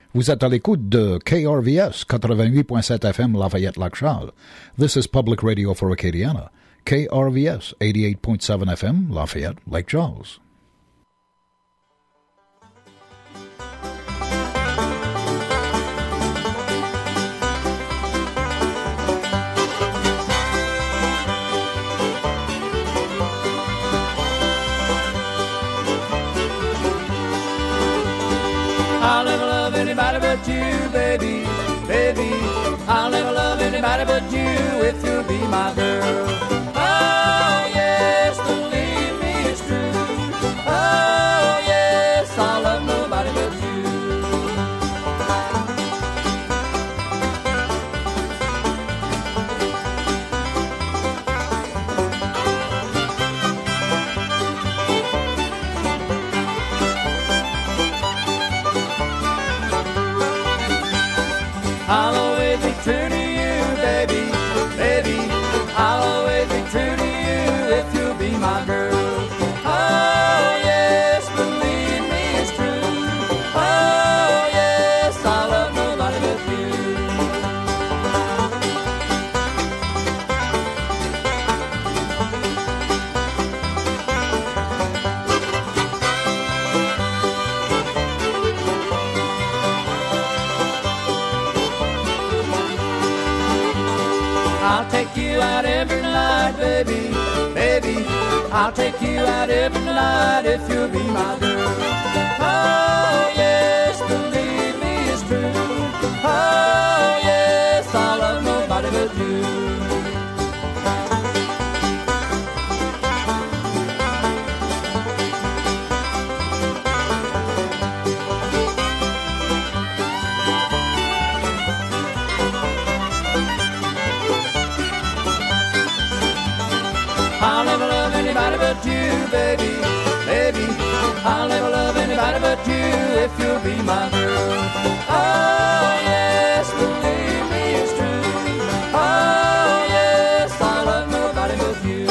Vous êtes à l'écoute de KRVS 88.7 FM Lafayette-Lac-Charles. This is Public Radio for Acadiana. KRVS 88.7 FM Lafayette, Lake Charles. I'll never love anybody but you, baby, baby. I'll never love anybody but you if you'll be my girl. Oh, yes, believe me, it's true. Oh, yes, I'll love nobody but you. I'll always be true to you, baby, baby. I'll always be true to you if you'll be my girl. Oh, yes, believe me, it's true. Oh, yes, I'll love nobody but you. I'll take you out every night, baby, baby. I'll take you out every night if you'll be my girl. Oh, yes, believe me, it's true. Oh, yes, I'll love nobody but you. I'll never love anybody but you, baby, baby. I'll never love anybody but you if you'll be my girl. Oh, yes, believe me, it's true. Oh, yes, I'll love nobody but you.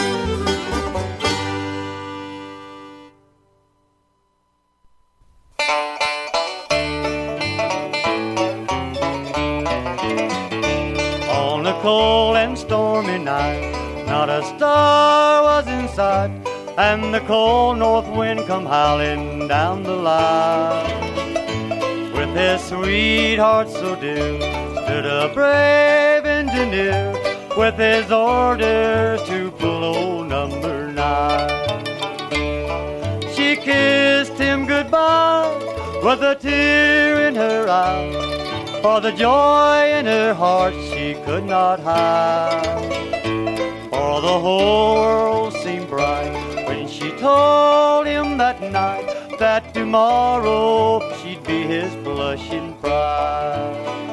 On a cold and stormy night, not a star was in sight, and the cold north wind come howling down the line. With his sweetheart so dear, stood a brave engineer, with his orders to pull old number 9. She kissed him goodbye with a tear in her eye, for the joy in her heart she could not hide. For the whole world seemed bright when she told him that night that tomorrow she'd be his blushing bride.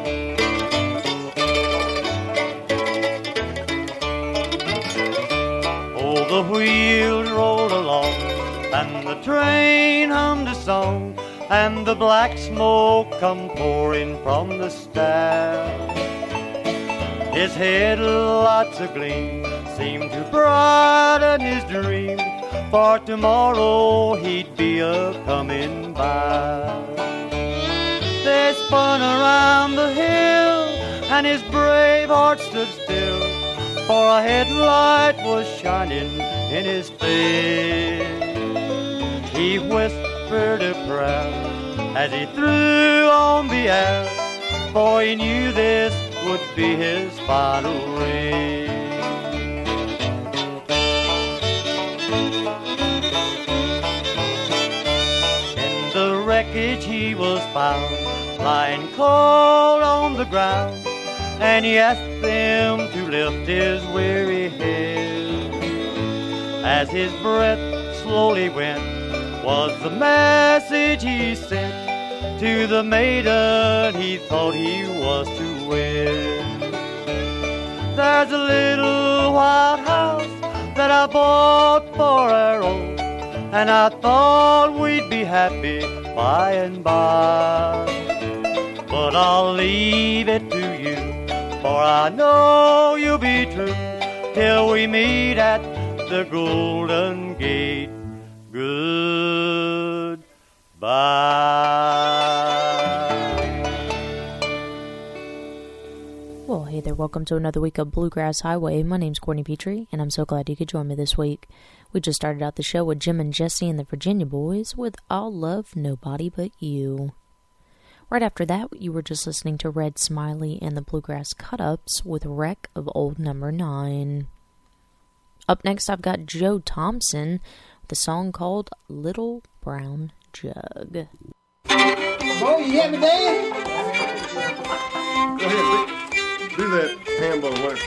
Oh, the wheels rolled along and the train hummed a song, and the black smoke come pouring from the stairs. His headlights agleam seemed to brighten his dream, for tomorrow he'd be a-comin' by. They spun around the hill, and his brave heart stood still, for a headlight was shining in his face. He whispered a prayer as he threw on the air, for he knew this would be his final race. In the wreckage he was found, lying cold on the ground, and he asked them to lift his weary head. As his breath slowly went, was the message he sent to the maiden he thought he was to wed. There's a little white house that I bought for our own, and I thought we'd be happy by and by. But I'll leave it to you, for I know you'll be true till we meet at the Golden Gate. Goodbye. Hey there, welcome to another week of Bluegrass Highway. My name's Courtney Petrie, and I'm so glad you could join me this week. We just started out the show with Jim and Jesse and the Virginia Boys with I'll Love Nobody But You. Right after that, you were just listening to Red Smiley and the Bluegrass Cut-Ups with Wreck of Old Number 9. Up next, I've got Joe Thompson with a song called Little Brown Jug. Oh, you hear me, Dave? Go ahead, do that handball work.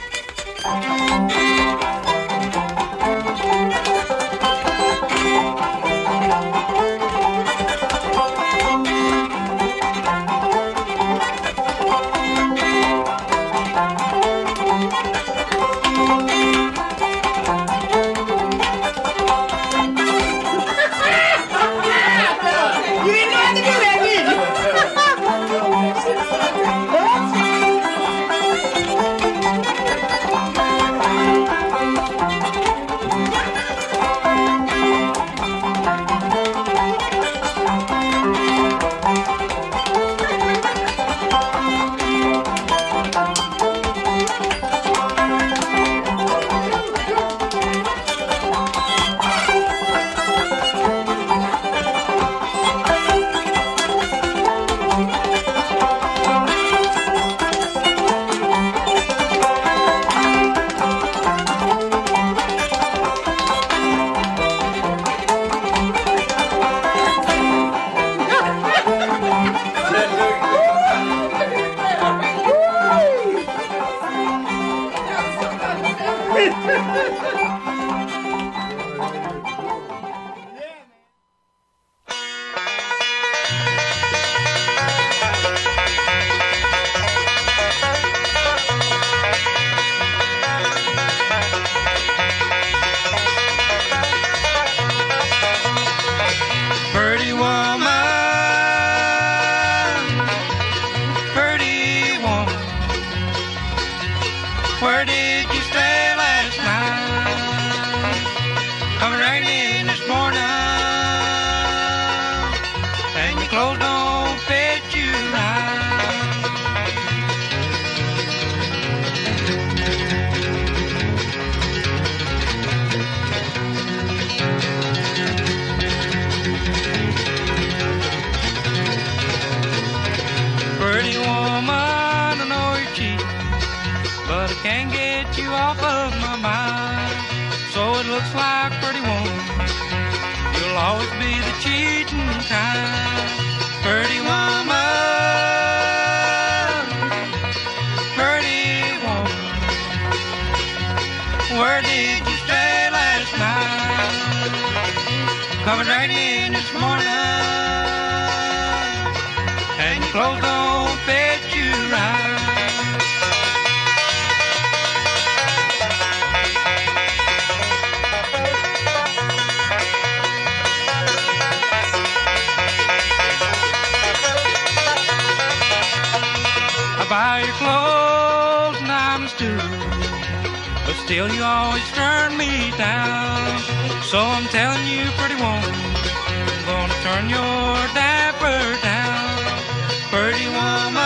Still, you always turn me down. So I'm telling you, pretty woman, I'm gonna turn your dapper down. Pretty woman,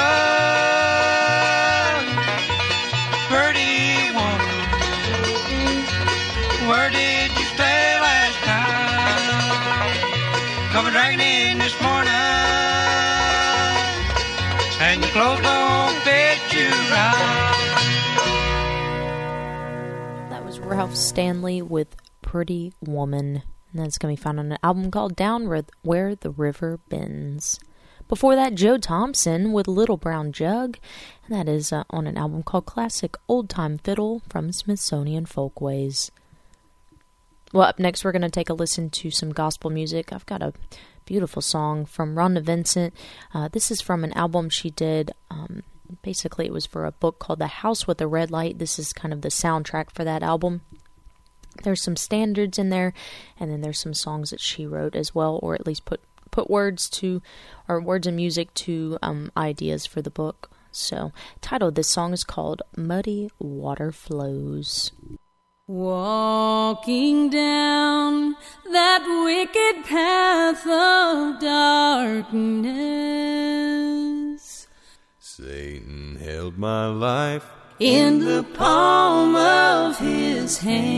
pretty woman, where did you stay last night? Coming dragging in this morning, and your clothes don't fit you right. Ralph Stanley with Pretty Woman, and that's going to be found on an album called Down Where the River Bends. Before that, Joe Thompson with Little Brown Jug, and that is on an album called Classic Old Time Fiddle from Smithsonian Folkways. Well, up next we're going to take a listen to some gospel music. I've got a beautiful song from Rhonda Vincent. This is from an album she did. Basically, it was for a book called The House with the Red Light. This is kind of the soundtrack for that album. There's some standards in there, and then there's some songs that she wrote as well, or at least put words to, or words and music to ideas for the book. So, title of this song is called Muddy Water Flows. Walking down that wicked path of darkness, Satan held my life in the palm of his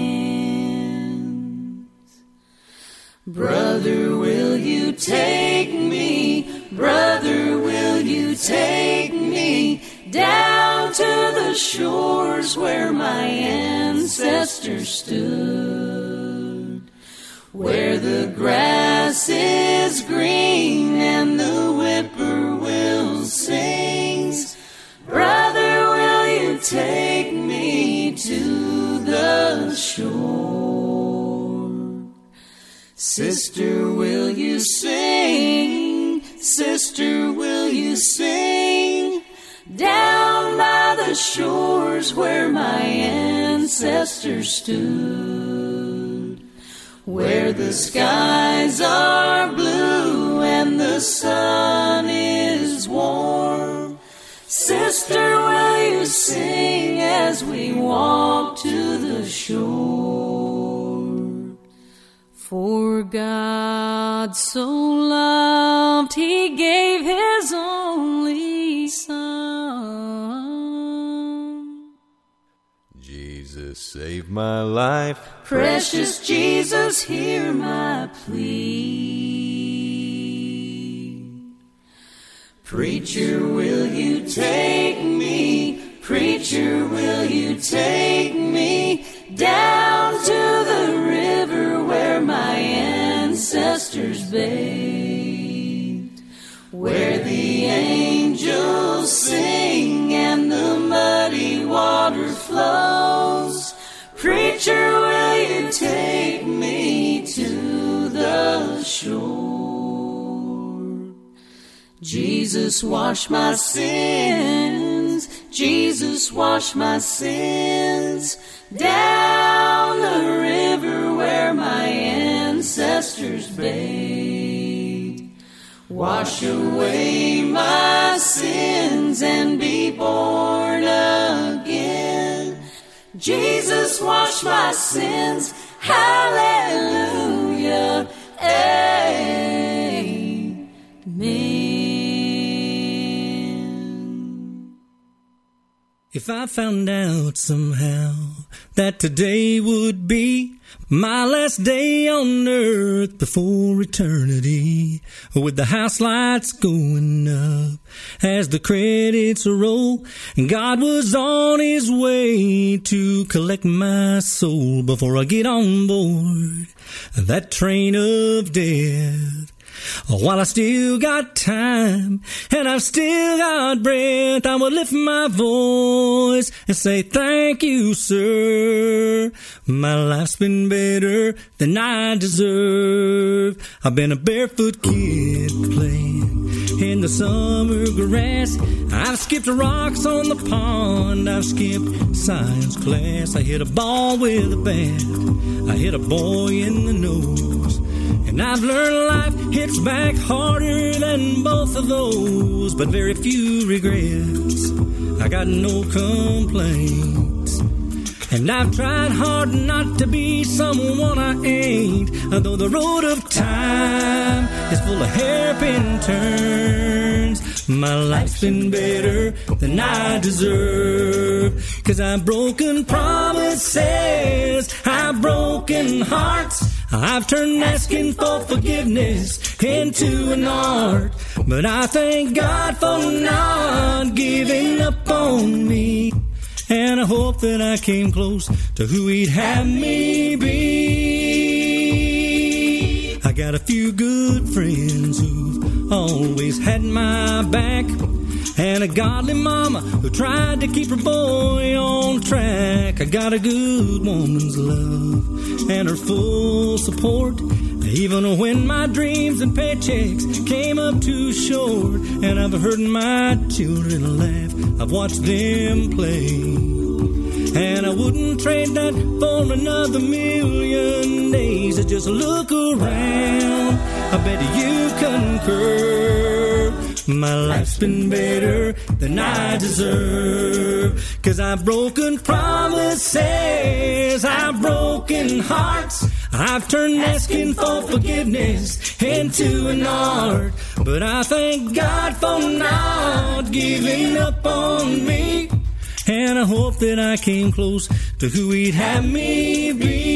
hand. Brother, will you take me? Brother, will you take me down to the shores where my ancestors stood, where the grass is green and the whippoorwill sings? Brother, will you take me to the shore? Sister, will you sing? Sister, will you sing? Down by the shores where my ancestors stood, where the skies are blue and the sun is warm. Sister, will you sing as we walk to the shore? For God so loved, he gave his only Son. Jesus, save my life. Precious Jesus, hear my plea. Preacher, will you take me? Preacher, will you take me down to the river where my ancestors bathed, where the angels sing and the muddy water flows? Preacher, will you take me to the shore? Jesus, wash my sins. Jesus, wash my sins down the river where my ancestors bathed. Wash away my sins and be born again. Jesus, wash my sins. Hallelujah. Amen. If I found out somehow that today would be my last day on earth before eternity, with the house lights going up as the credits roll, and God was on his way to collect my soul before I get on board that train of death, while I still got time and I've still got breath, I will lift my voice and say thank you, sir. My life's been better than I deserve. I've been a barefoot kid playing in the summer grass. I've skipped rocks on the pond. I've skipped science class. I hit a ball with a bat. I hit a boy in the nose. And I've learned life hits back harder than both of those, but very few regrets. I got no complaints. And I've tried hard not to be someone I ain't, though the road of time is full of hairpin turns. My life's been better than I deserve, 'cause I've broken promises, I've broken hearts, I've turned asking for forgiveness into an art. But I thank God for not giving up on me, and I hope that I came close to who he'd have me be. I got a few good friends who've always had my back, and a godly mama who tried to keep her boy on track. I got a good woman's love and her full support, even when my dreams and paychecks came up too short. And I've heard my children laugh, I've watched them play, and I wouldn't trade that for another million days. Just look around, I bet you concur. My life's been better than I deserve, 'cause I've broken promises, I've broken hearts, I've turned asking for forgiveness into an art. But I thank God for not giving up on me, and and I hope that I came close to who he'd have me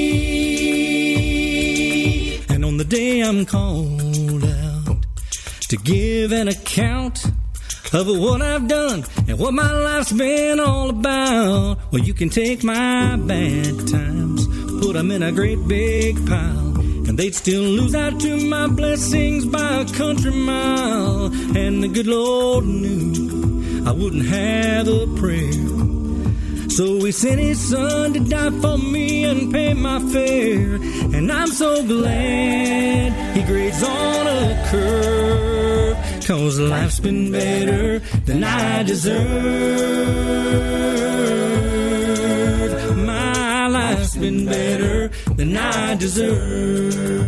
be. And on the day I'm called out to give an account of what I've done and what my life's been all about, well, you can take my bad times, put them in a great big pile, and they'd still lose out to my blessings by a country mile. And the good Lord knew I wouldn't have a prayer, so he sent his son to die for me and pay my fare. And I'm so glad he grades on a curve, 'cause life's been better than I deserve. My life's been better than I deserve.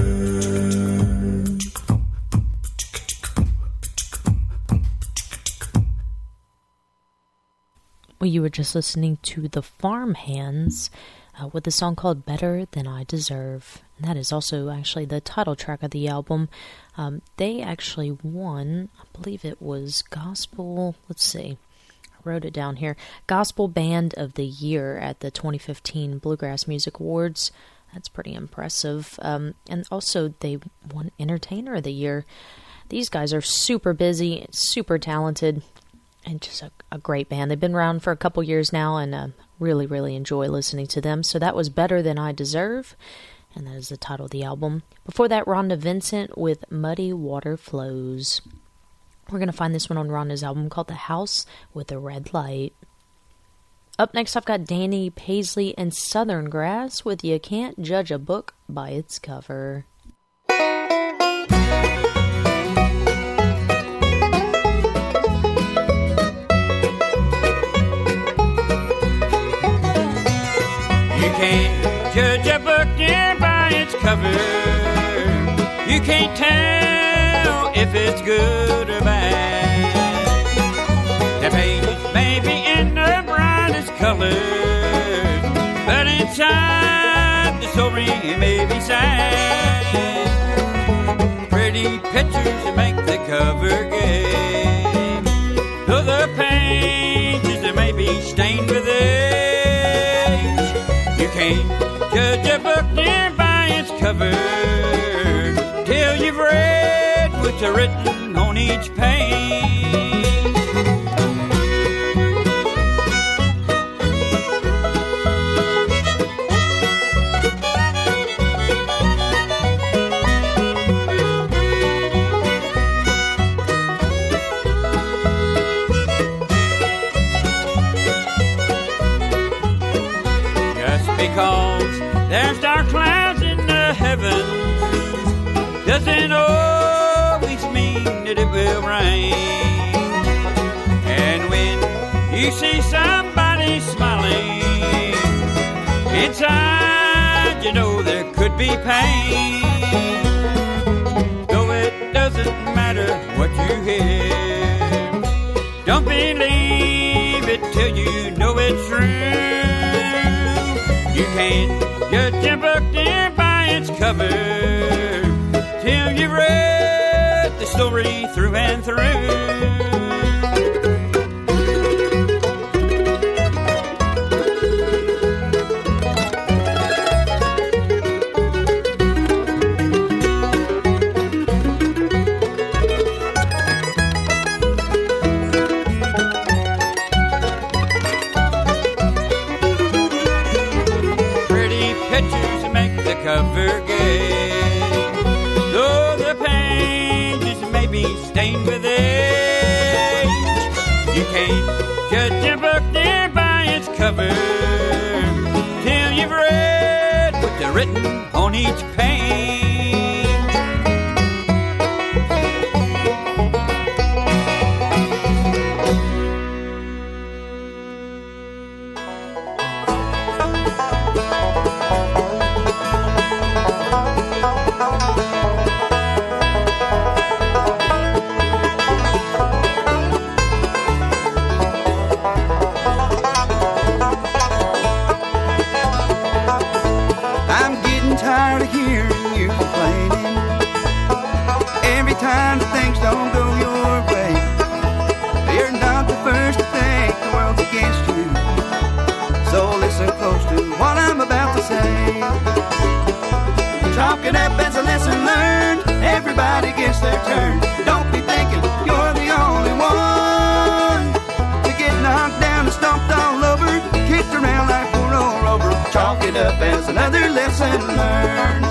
Well, you were just listening to the Farmhands with a song called Better Than I Deserve. And that is also actually the title track of the album. They actually won, I believe it was Gospel, let's see, I wrote it down here, Gospel Band of the Year at the 2015 Bluegrass Music Awards. That's pretty impressive. And also they won Entertainer of the Year. These guys are super busy, super talented, and just a great band. They've been around for a couple years now, and really, really enjoy listening to them. So that was Better Than I Deserve, and that is the title of the album. Before that, Rhonda Vincent with Muddy Water Flows. We're going to find this one on Rhonda's album called The House with a Red Light. Up next, I've got Danny Paisley and Southern Grass with You Can't Judge a Book by Its Cover. You can't judge a book by its cover. You can't tell if it's good or bad. The pages may be in the brightest colors, but inside the story may be sad. Pretty pictures make the cover gay, though the pages may be stained with age. You can't judge a book by its cover till you've read what's written on each page. Because there's dark clouds in the heavens doesn't always mean that it will rain. And when you see somebody smiling, inside you know there could be pain. Though it doesn't matter what you hear, don't believe it till you know it's true. You can't judge a book by its cover till you've read the story through and through. Cover gay, though the pages may be stained with age. You can't judge a book by its cover till you've read what's written on each page. I'm getting tired of hearing it up as a lesson learned. Everybody gets their turn. Don't be thinking you're the only one to get knocked down and stomped all over, kicked around like a roll rover. Chalk it up as another lesson learned.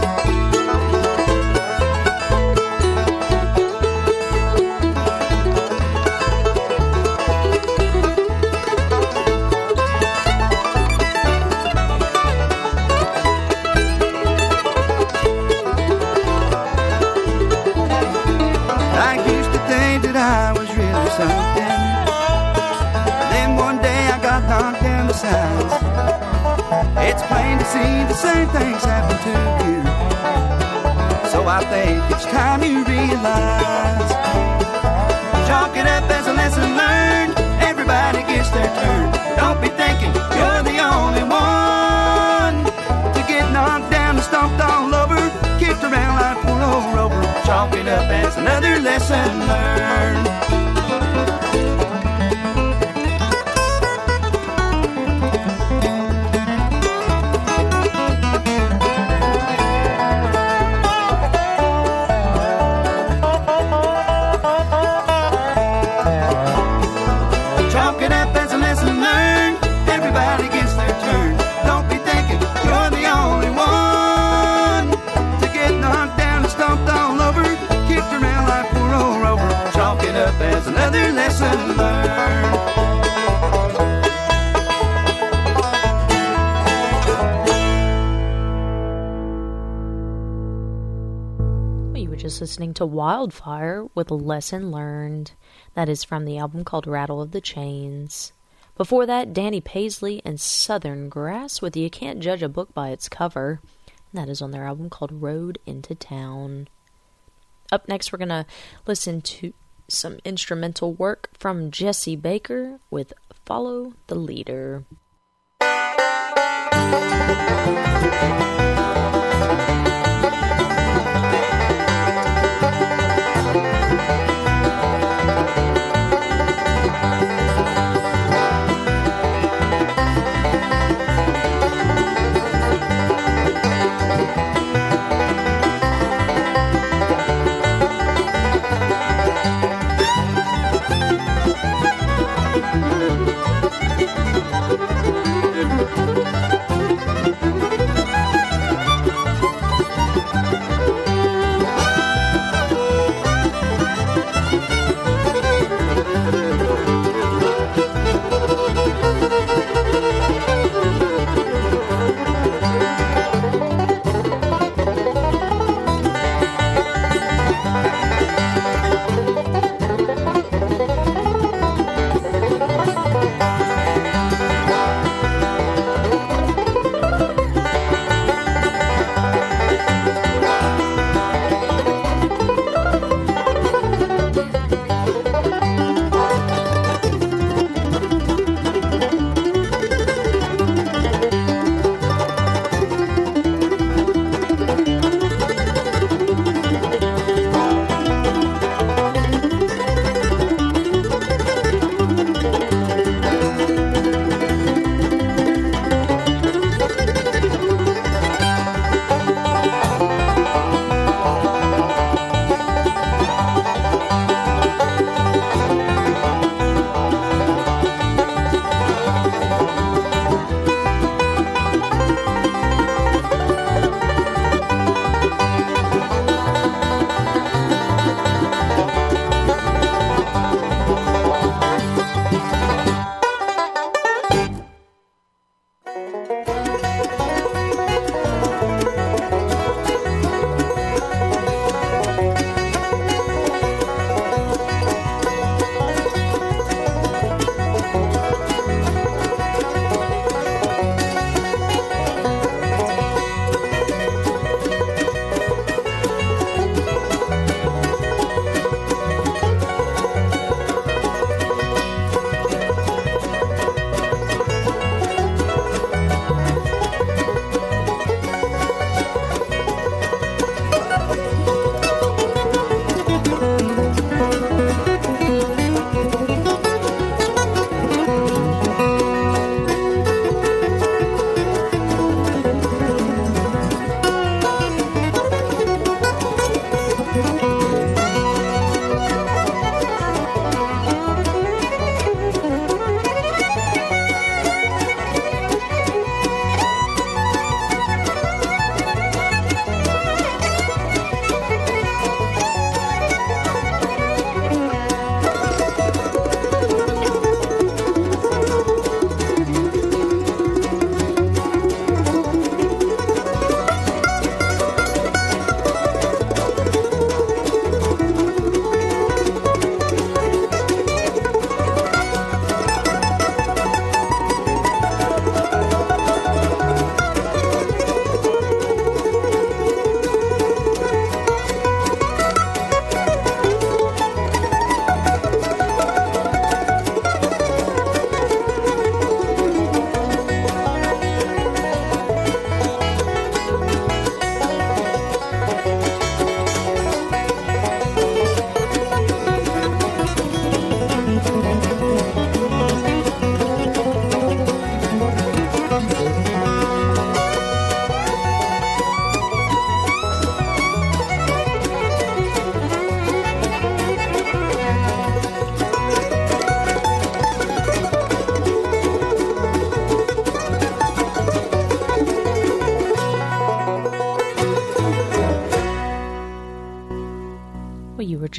I was really something. Then one day I got knocked down to size. It's plain to see the same things happen to you. So I think it's time you realize. Chalk it up as a lesson learned. Everybody gets their turn. Don't be thinking you're the only one to get knocked down and stomped all over, kicked around like a roll rover. Chalk it up as another lesson learned. Chalk it up as a lesson learned. Everybody gets their turn. Don't be thinking you're the only one to get knocked down and stomped all over, kicked around like a roll rover. Chalk it up as another lesson learned. You were just listening to Wildfire with Lesson Learned. That is from the album called Rattle of the Chains. Before that, Danny Paisley and Southern Grass with You Can't Judge a Book by Its Cover. And that is on their album called Road into Town. Up next, we're going to listen to some instrumental work from Jesse Baker with Follow the Leader.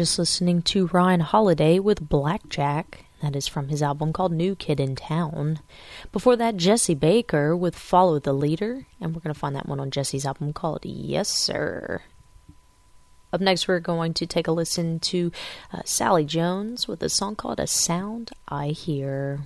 just listening to Ryan Holiday with Blackjack. That is from his album called New Kid in Town. Before that, Jesse Baker with Follow the Leader. And we're going to find that one on Jesse's album called Yes Sir. Up next, we're going to take a listen to Sally Jones with a song called A Sound I Hear.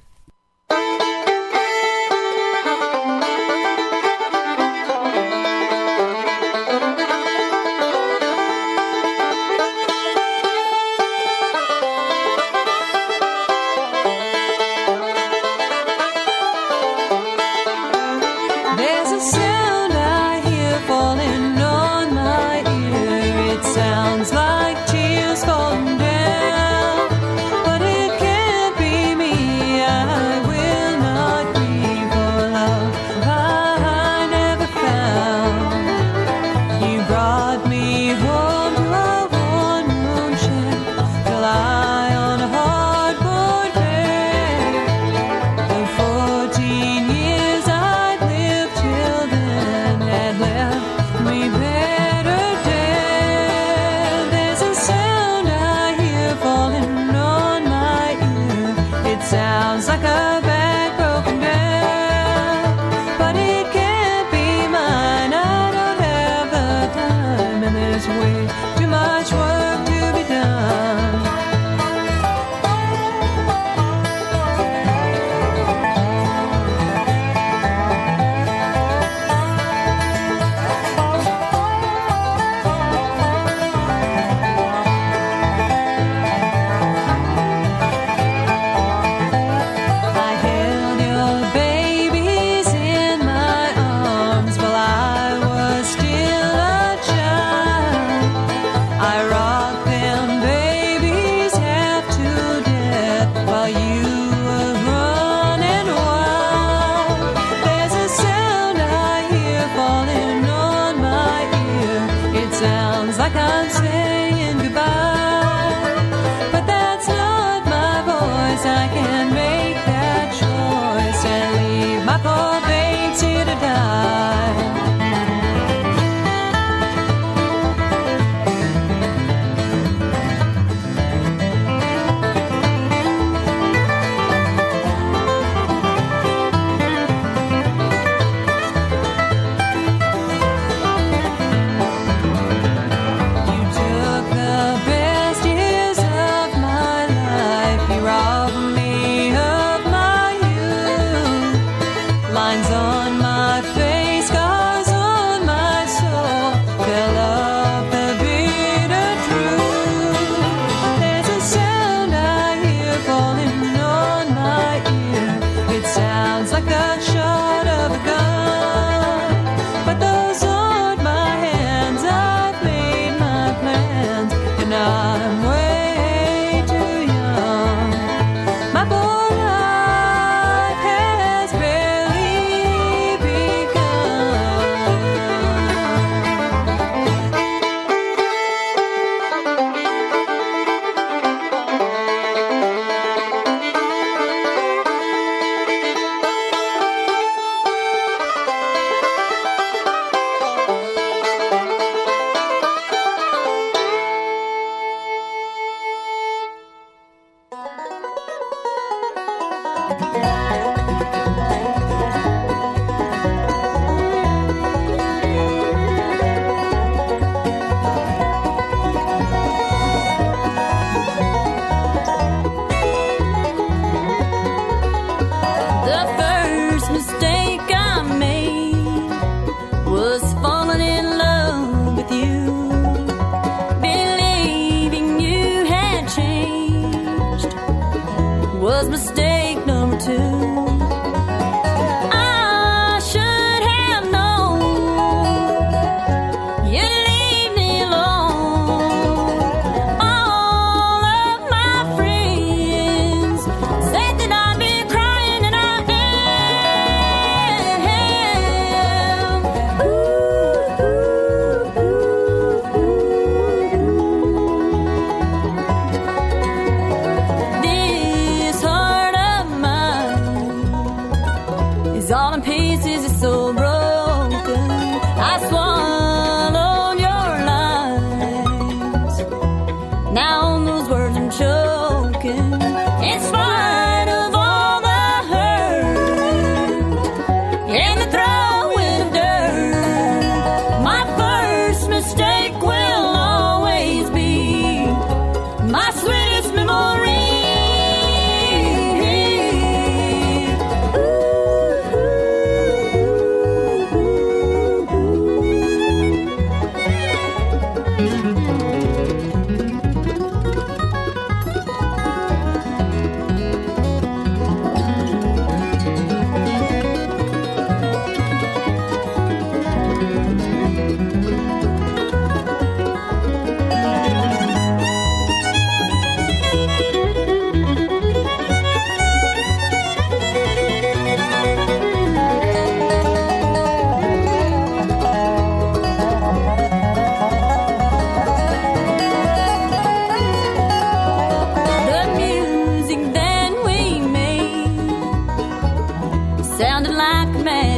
Now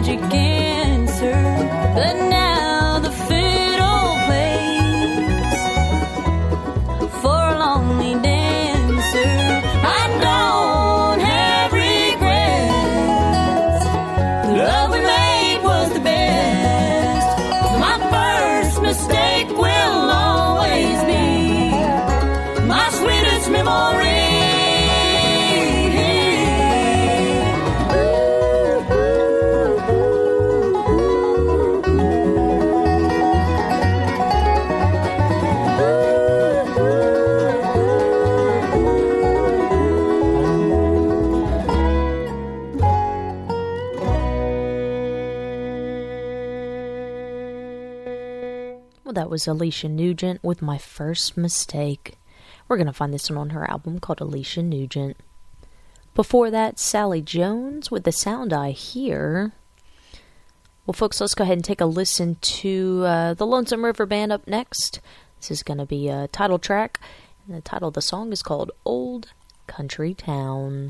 magic answer, but now the fiddle plays for a lonely dancer. I don't have regrets. The love we made was the best. My first mistake will always be my sweetest memory. That was Alicia Nugent with My First Mistake. We're going to find this one on her album called Alicia Nugent. Before that, Sally Jones with The Sound I Hear. Well, folks, let's go ahead and take a listen to the Lonesome River Band up next. This is going to be a title track, and the title of the song is called Old Country Town.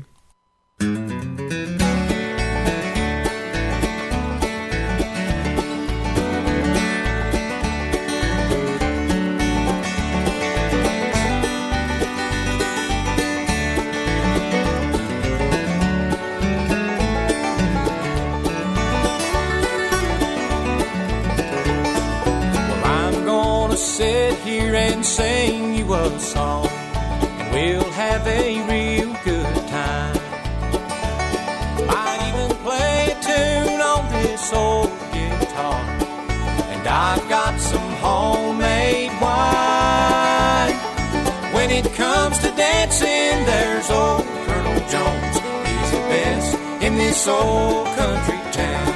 Sit here and sing you a song, and we'll have a real good time. Might even play a tune on this old guitar, and I've got some homemade wine. When it comes to dancing, there's old Colonel Jones. He's the best in this old country town.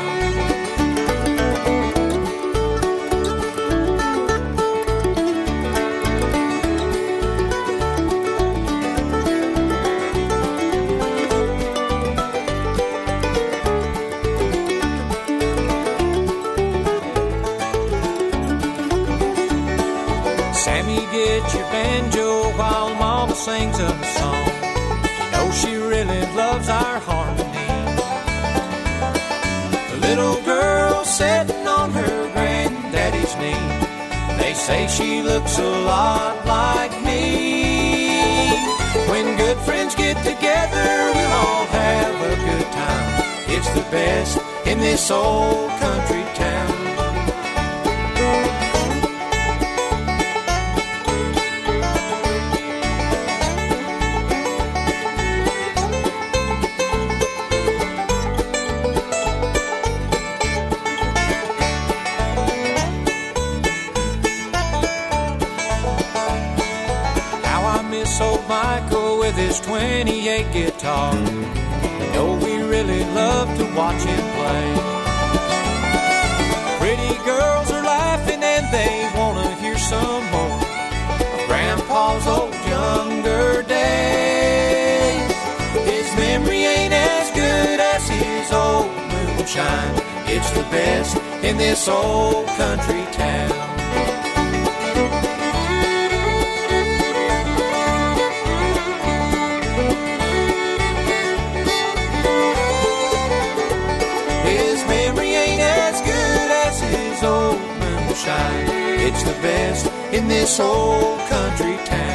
Get your banjo while Mama sings a song. You know she really loves our harmony. The little girl sitting on her granddaddy's knee, they say she looks a lot like me. When good friends get together, we'll all have a good time. It's the best in this old country town. Old Michael with his 28 guitar. You know we really love to watch him play. Pretty girls are laughing and they want to hear some more of Grandpa's old younger days. His memory ain't as good as his old moonshine. It's the best in this old country town. Old moonshine, it's the best in this old country town.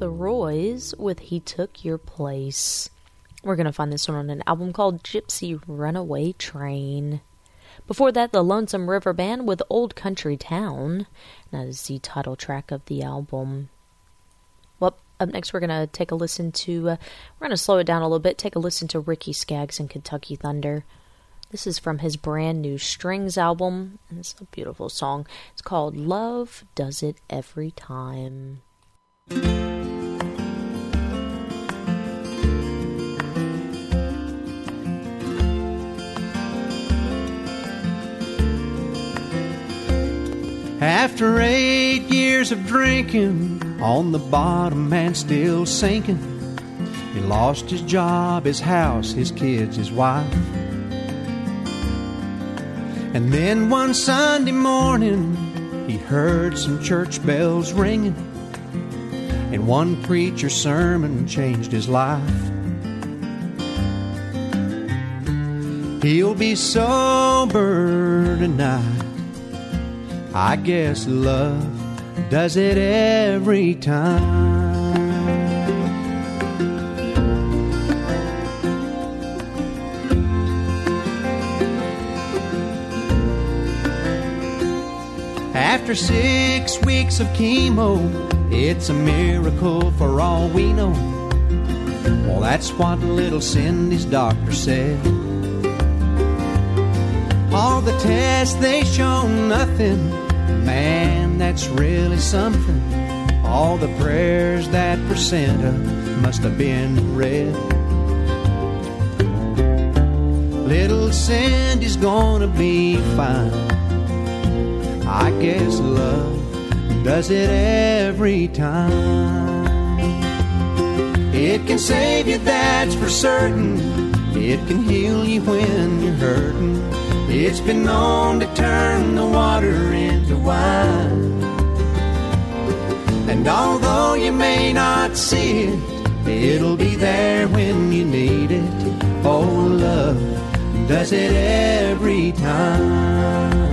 The Roys with He Took Your Place. We're going to find this one on an album called Gypsy Runaway Train. Before that, the Lonesome River Band with Old Country Town. That is the title track of the album. Well, up next we're going to take a listen to, we're going to slow it down a little bit, take a listen to Ricky Skaggs and Kentucky Thunder. This is from his brand new Strings album, and it's a beautiful song. It's called Love Does It Every Time. After 8 years of drinking, on the bottom and still sinking, he lost his job, his house, his kids, his wife. And then one Sunday morning, he heard some church bells ringing, and one preacher's sermon changed his life. He'll be sober tonight. I guess love does it every time. After 6 weeks of chemo, it's a miracle for all we know. Well, that's what little Cindy's doctor said. All the tests, they show nothing. Man, that's really something. All the prayers that were sent up must have been read. Little Cindy's gonna be fine. I guess love does it every time. It can save you, that's for certain. It can heal you when you're hurting. It's been known to turn the water into wine. And although you may not see it, it'll be there when you need it. Oh, love does it every time.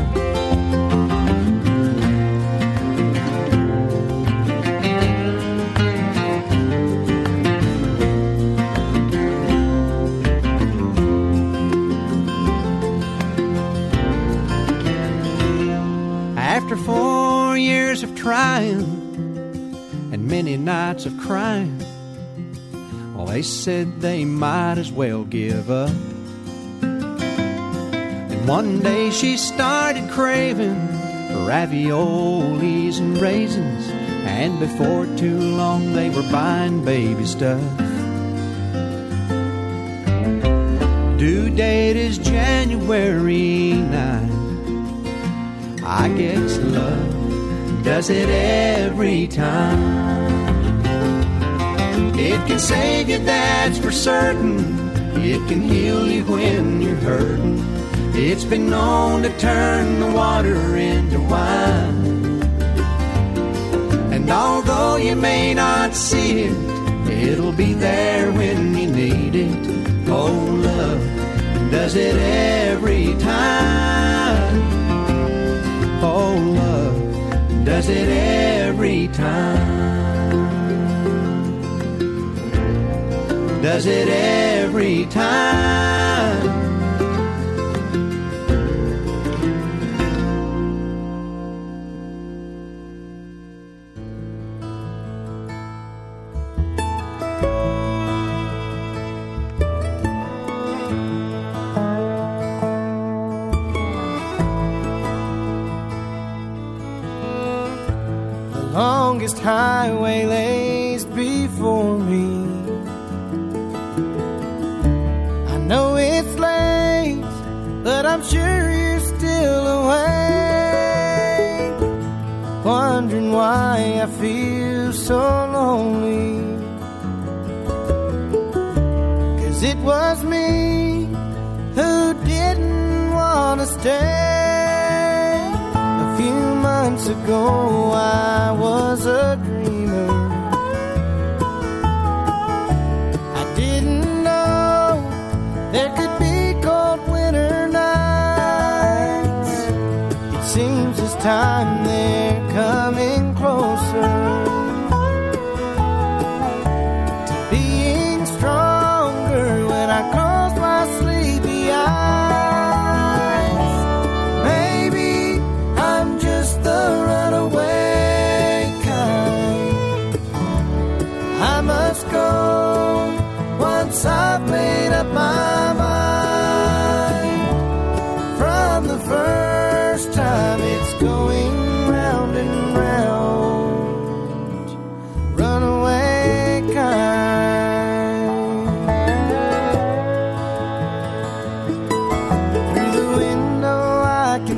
After 4 years of trying and many nights of crying, well, they said they might as well give up. And one day she started craving raviolis and raisins, and before too long they were buying baby stuff. Due date is January 9. I guess love does it every time. It can save you, that's for certain. It can heal you when you're hurting. It's been known to turn the water into wine. And although you may not see it, it'll be there when you need it. Oh, love does it every time. Oh, love does it every time. Does it every time. Longest highway lays before me. I know it's late, but I'm sure you're still awake, wondering why I feel so lonely. 'Cause it was me who didn't want to stay. A few months ago I was a dreamer. I didn't know there could be cold winter nights. It seems this time they're coming closer.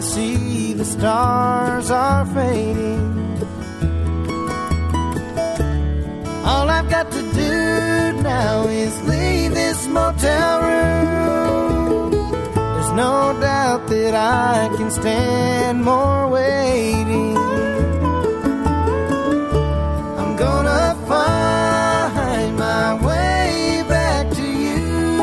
can see the stars are fading. All I've got to do now is leave this motel room. There's no doubt that I can stand more waiting. I'm gonna find my way back to you.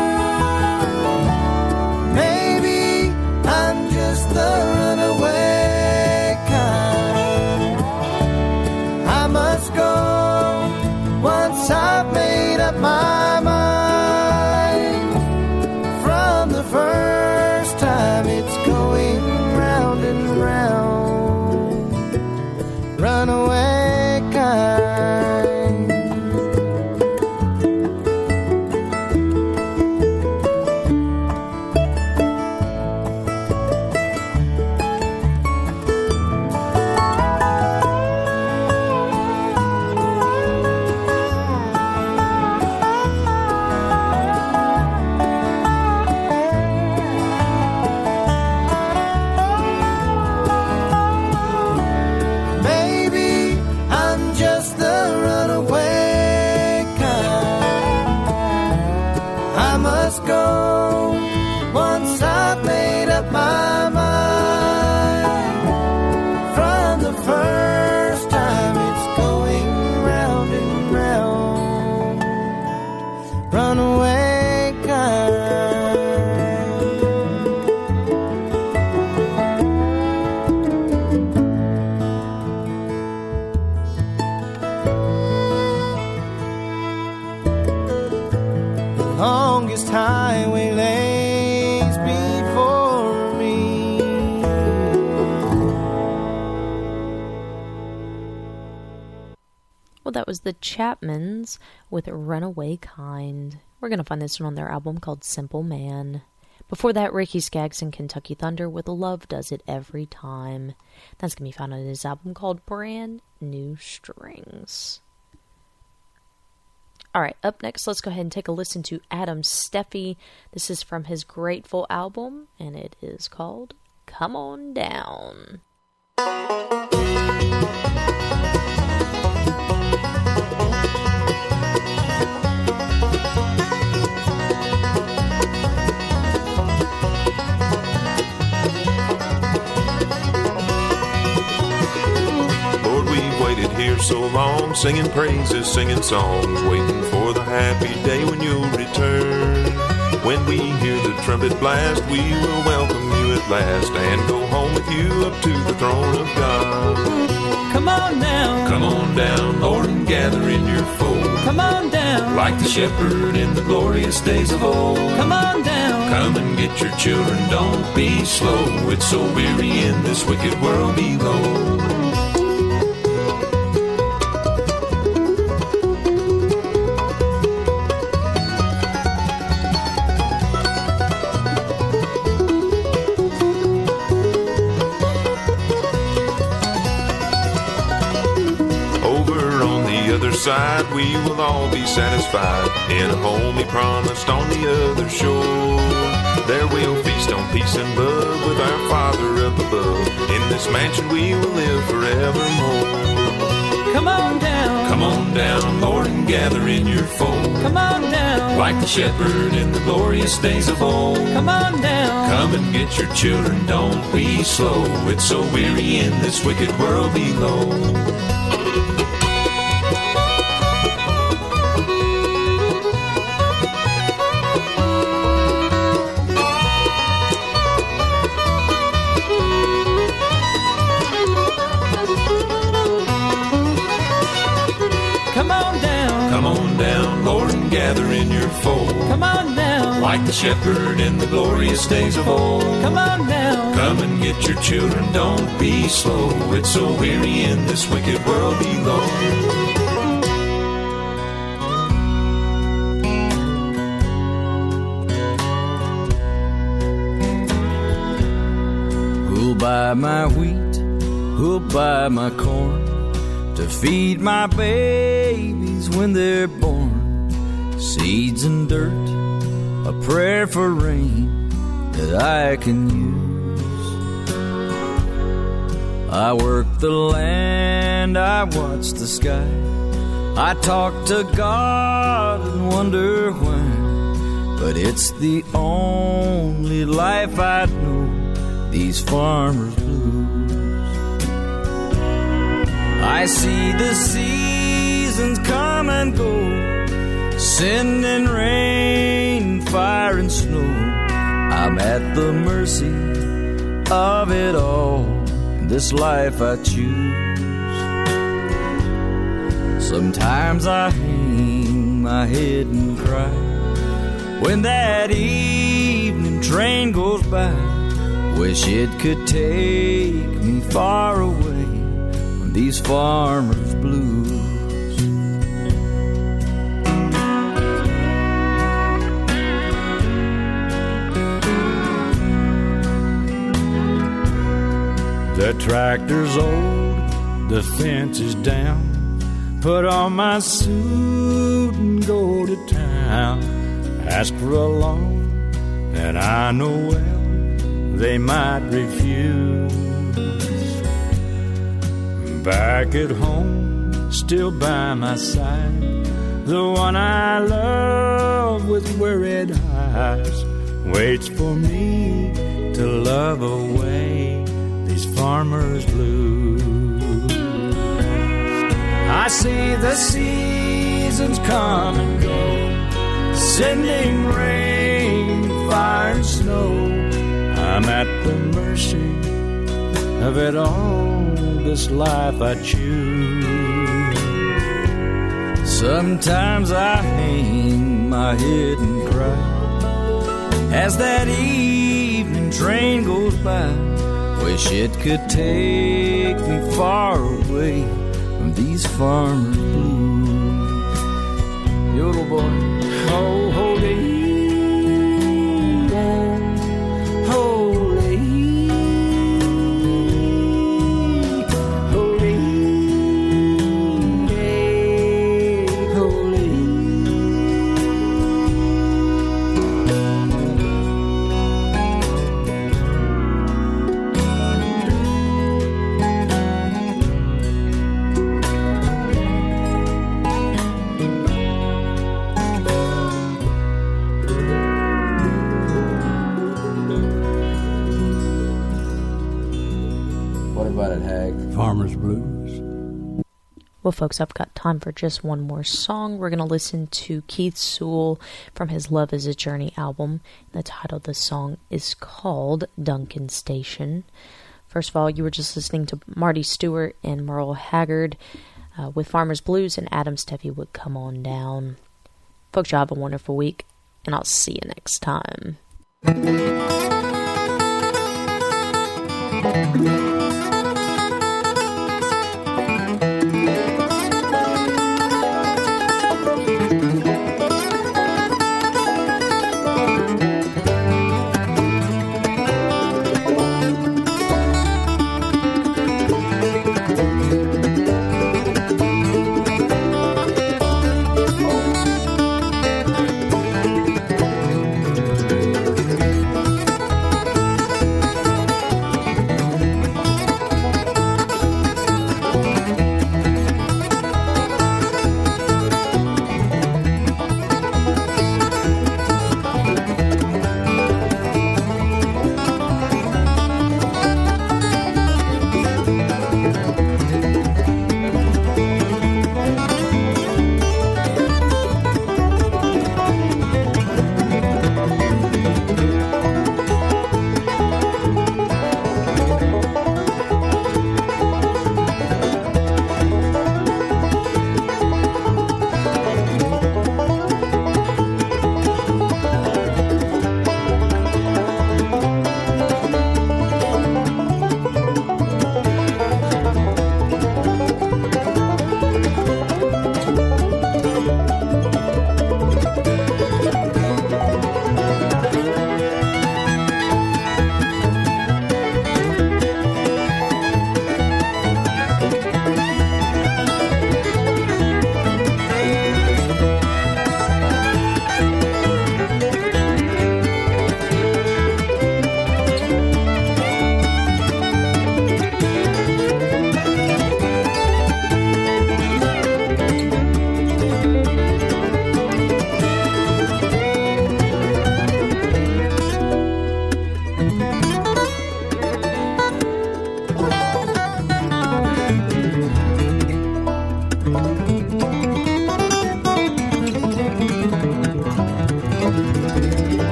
Maybe I'm just the runaway kind. I must go once I've made up my mind. From the first time it's going round and round. Runaway kind. Highway lays before me. Well, that was the Chapmans with Runaway Kind. We're going to find this one on their album called Simple Man. Before that, Ricky Skaggs and Kentucky Thunder with Love Does It Every Time. That's going to be found on his album called Brand New Strings. All right, up next, let's go ahead and take a listen to Adam Steffey. This is from his Grateful album, and it is called Come On Down. Here so long, singing praises, singing songs, waiting for the happy day when you'll return. When we hear the trumpet blast, we will welcome you at last and go home with you up to the throne of God. Come on down, Lord, and gather in your fold. Come on down, like the shepherd in the glorious days of old. Come on down, come and get your children, don't be slow. It's so weary in this wicked world below. Side, we will all be satisfied in a home he promised on the other shore. There we'll feast on peace and love with our Father up above. In this mansion we will live forevermore. Come on down, Lord, and gather in your fold. Come on down, like the shepherd in the glorious days of old. Come on down, come and get your children, don't be slow. It's so weary in this wicked world below. Gather in your fold. Come on down, like the shepherd in the glorious days of old. Come on down, come and get your children, don't be slow. It's so weary in this wicked world below. Who'll buy my wheat? Who'll buy my corn to feed my babies when they're born? Seeds and dirt, a prayer for rain that I can use. I work the land, I watch the sky. I talk to God and wonder why. But it's the only life I know, these farmers' blues. I see the seasons come and go, sending rain, fire, and snow. I'm at the mercy of it all, in this life I choose. Sometimes I hang my head and cry when that evening train goes by. Wish it could take me far away from these farmers' blues. The tractor's old, the fence is down. Put on my suit and go to town. Ask for a loan that I know well they might refuse. Back at home, still by my side, the one I love with worried eyes waits for me to love away these farmers' blues. I see the seasons come and go, sending rain, fire, and snow. I'm at the mercy of it all, this life I choose. Sometimes I hang my head and cry as that evening train goes by. Wish it could take me far away from these farmers' blues. Yodel boy, oh, holy. Farmers Blues. Well, folks, I've got time for just one more song. We're going to listen to Keith Sewell from his Love is a Journey album. The title of the song is called Duncan Station. First of all, you were just listening to Marty Stewart and Merle Haggard with Farmers Blues, and Adam Steffi would Come On Down. Folks, y'all have a wonderful week, and I'll see you next time.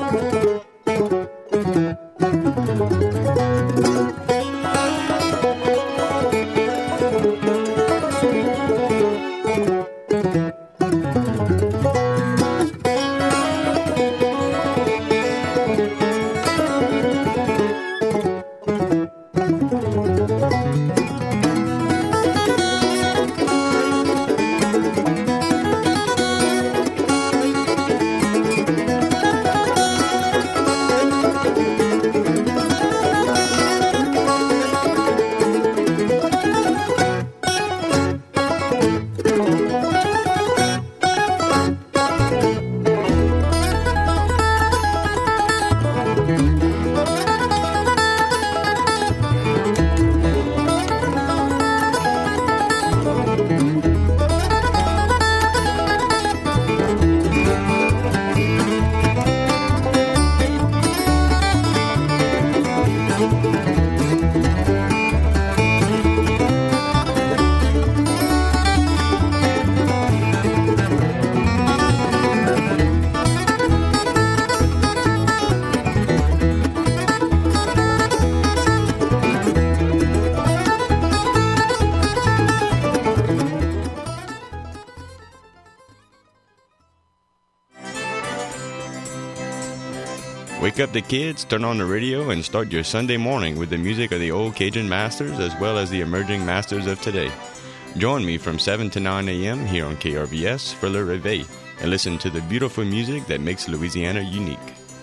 Wake up the kids, turn on the radio, and start your Sunday morning with the music of the old Cajun masters as well as the emerging masters of today. Join me from 7 to 9 a.m. here on KRVS for Le Réveil and listen to the beautiful music that makes Louisiana unique.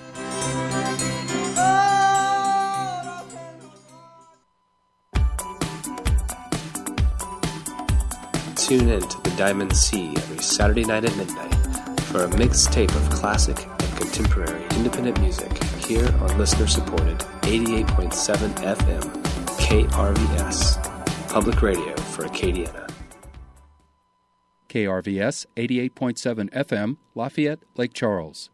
Tune in to the Diamond Sea every Saturday night at midnight for a mixtape of classic and contemporary independent music here on listener-supported 88.7 FM KRVS, public radio for Acadiana. KRVS 88.7 FM, Lafayette, Lake Charles.